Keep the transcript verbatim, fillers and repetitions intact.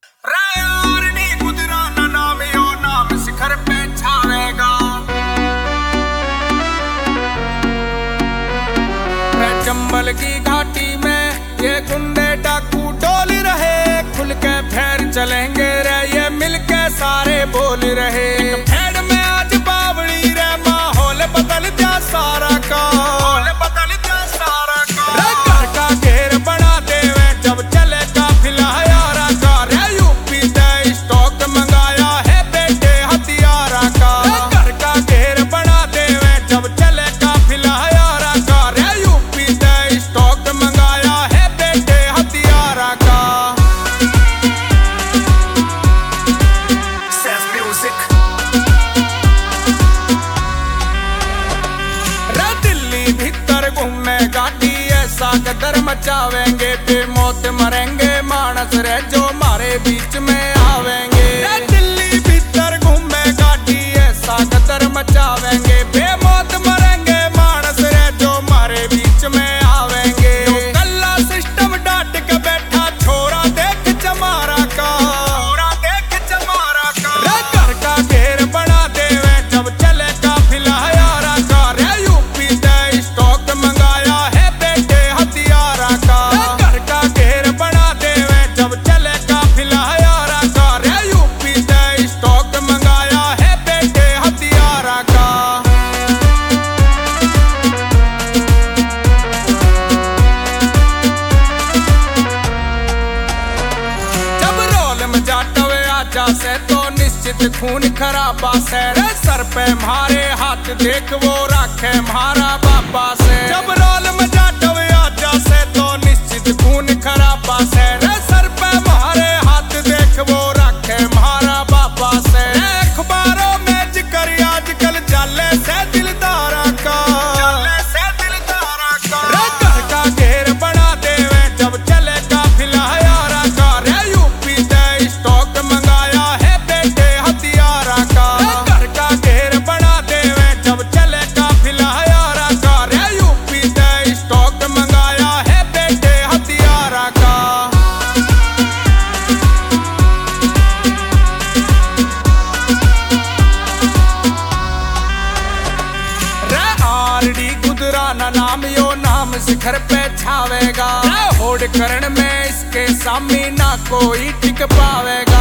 चंबल की घाटी में ये गुंडे डाकू डोल रहे, खुल के फेर चलेंगे रे ये मिलके सारे बोल रहे। फेर में आज बावड़ी रे माहौल बदल जा सारा का, माहौल बदल जा सारा का। रे घर का घेर बना देवे जब चले काफिला यारा का, रे यूपी से स्टॉक मंगाया है बेटे हथियारा का। घर का घेर बना देवे जब चले काफिला यारा का, रे यूपी से स्टॉक मंगाया है बेटे हथियारा का। रे दिल्ली भीतर घूमे गाड़ी ऐसा कदर मचावेंगे, फिर मौत मरेंगे मानस रे जो मारे बीच में आवेंगे। रे दिल्ली भीतर घूमे गाड़ी ऐसा कदर मचावेंगे, फिर मौत मरेंगे मानस रे जो मारे बीच में आवेंगे। कल्ला सिस्टम डांट के बैठा छोरा देख चमारा का, छोरा देख चमारा का। रे घर का घेर बना देवे जब चले काफिला यारा का, रे यूपी से स्टॉक मंगाया है बेटे हथियारा का। घर का घेर बना देवे जब चले काफिला यारा का, रे यूपी से स्टॉक मंगाया है बेटे हथियारा का। जब रोल में जाटवे आजा से तो निश्चित खून खराबा से, रे सर पे मारे हाथ देख वो राखे मारा बाबा से। जब रोल में जाटवे आजा से तो निश्चित खून खराबा से, रे सर पे मारे हाथ देख वो राखे मारा बाबा से। अखबारों में जिक्र आजकल जाले से दिलदारा का, जाले से दिलदारा का। रे घर का घेर बना देवे जब चले काफिला यारा का, रे यूपी से स्टॉक मंगाया है बेटे हथियारा का। घर का घेर बना देवे जब चले काफिला यारा का, रे यूपी से स्टॉक मंगाया है बेटे हथियारा का। रे आरडी गुजराना नाम यो नाम शिखर पे छावेगा, होड़ करण में इसके सामने ना कोई टिक पावेगा।